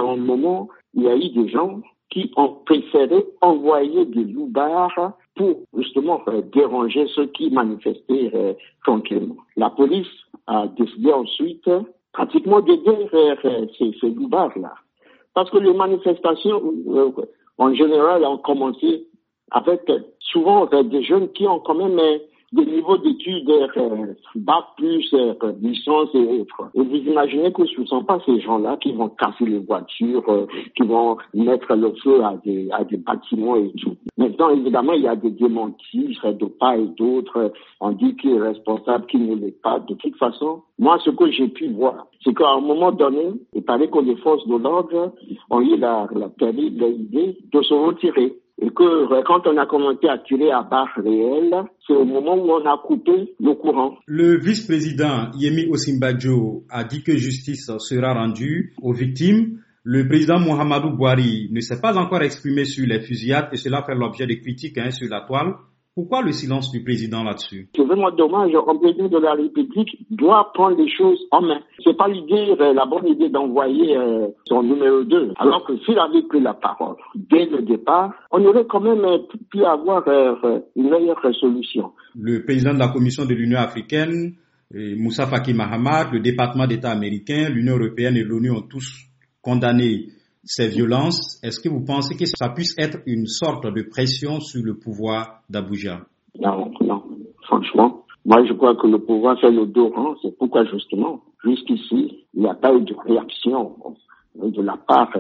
à un moment, il y a eu des gens qui ont préféré envoyer des loupards pour justement déranger ceux qui manifestaient tranquillement. La police a décidé ensuite pratiquement d'aider ces loupards-là. Parce que les manifestations, en général, ont commencé avec souvent des jeunes qui ont quand même des niveaux d'études bac plus licence et autres. Et vous imaginez que ce ne sont pas ces gens-là qui vont casser les voitures, qui vont mettre le feu à des bâtiments et tout. Maintenant, évidemment, il y a des démentis de part et d'autre. On dit qu'il est responsable, qu'il ne l'est pas. De toute façon, moi, ce que j'ai pu voir, c'est qu'à un moment donné, il paraît que les forces de l'ordre ont eu la terrible idée de se retirer. Et que quand on a commencé à tirer à barre réelle, c'est au moment où on a coupé le courant. Le vice-président Yemi Osinbajo a dit que justice sera rendue aux victimes. Le président Muhammadu Buhari ne s'est pas encore exprimé sur les fusillades et cela fait l'objet de critiques sur la toile. Pourquoi le silence du président là-dessus? C'est vraiment dommage. Un président de la République doit prendre les choses en main. C'est pas la bonne idée d'envoyer son numéro 2. Alors que s'il avait pris la parole dès le départ, on aurait quand même pu avoir une meilleure solution. Le président de la Commission de l'Union africaine, Moussa Faki Mahamat, le département d'État américain, l'Union européenne et l'ONU ont tous condamné ces violences. Est-ce que vous pensez que ça puisse être une sorte de pression sur le pouvoir d'Abuja? Non. Franchement, moi je crois que le pouvoir fait le dos rond. C'est pourquoi justement, jusqu'ici, il n'y a pas eu de réaction de la part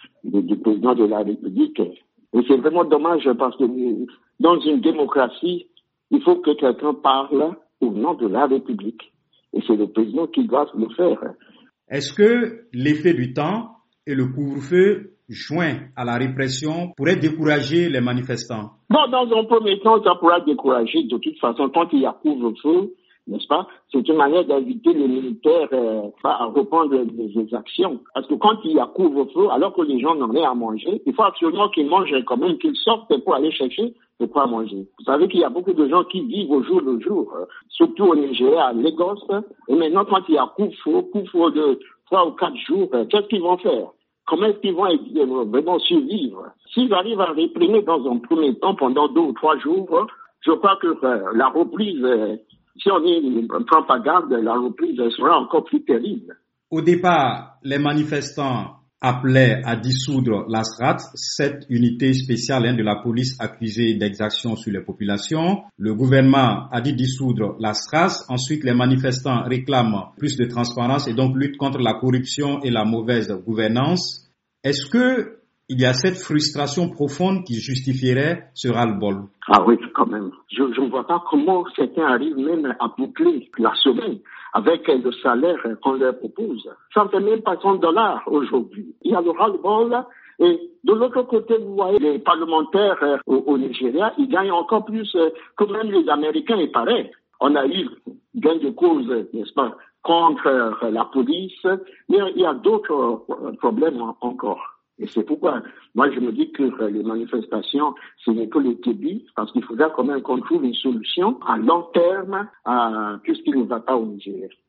du président de la République. Et c'est vraiment dommage parce que dans une démocratie, il faut que quelqu'un parle au nom de la République. Et c'est le président qui doit le faire. Est-ce que l'effet du temps et le couvre-feu joint à la répression pourrait décourager les manifestants? Bon, dans un premier temps, ça pourra décourager. De toute façon, quand il y a couvre-feu, n'est-ce pas, c'est une manière d'inviter les militaires à reprendre les actions. Parce que quand il y a couvre-feu, alors que les gens n'en aient à manger, il faut absolument qu'ils mangent quand même, qu'ils sortent pour aller chercher de quoi manger. Vous savez qu'il y a beaucoup de gens qui vivent au jour le jour, surtout au Nigeria, à Lagos. Et maintenant, quand il y a couvre-feu de 3 ou 4 jours, qu'est-ce qu'ils vont faire? Comment est-ce qu'ils vont vraiment survivre? S'ils arrivent à réprimer dans un premier temps pendant 2 ou 3 jours, je crois que la reprise, si on ne prend pas garde, la reprise sera encore plus terrible. Au départ, les manifestants appelaient à dissoudre la SRAT, cette unité spéciale de la police accusée d'exactions sur les populations. Le gouvernement a dit dissoudre la SRAS. Ensuite, les manifestants réclament plus de transparence et donc lutte contre la corruption et la mauvaise gouvernance. Est-ce que il y a cette frustration profonde qui justifierait ce ras-le-bol? Ah oui, quand même. Je ne vois pas comment certains arrivent même à boucler la semaine avec le salaire qu'on leur propose. Ça ne fait même pas $100 aujourd'hui. Il y a le ras-le-bol. Et de l'autre côté, vous voyez, les parlementaires au Nigeria, ils gagnent encore plus que même les Américains, il paraît. On a eu gain de cause, n'est-ce pas, contre la police, mais il y a d'autres problèmes encore. Et c'est pourquoi, moi, je me dis que les manifestations, ce n'est que le début, parce qu'il faudra quand même qu'on trouve une solution à long terme, puisqu'il ne va pas au Nigeria.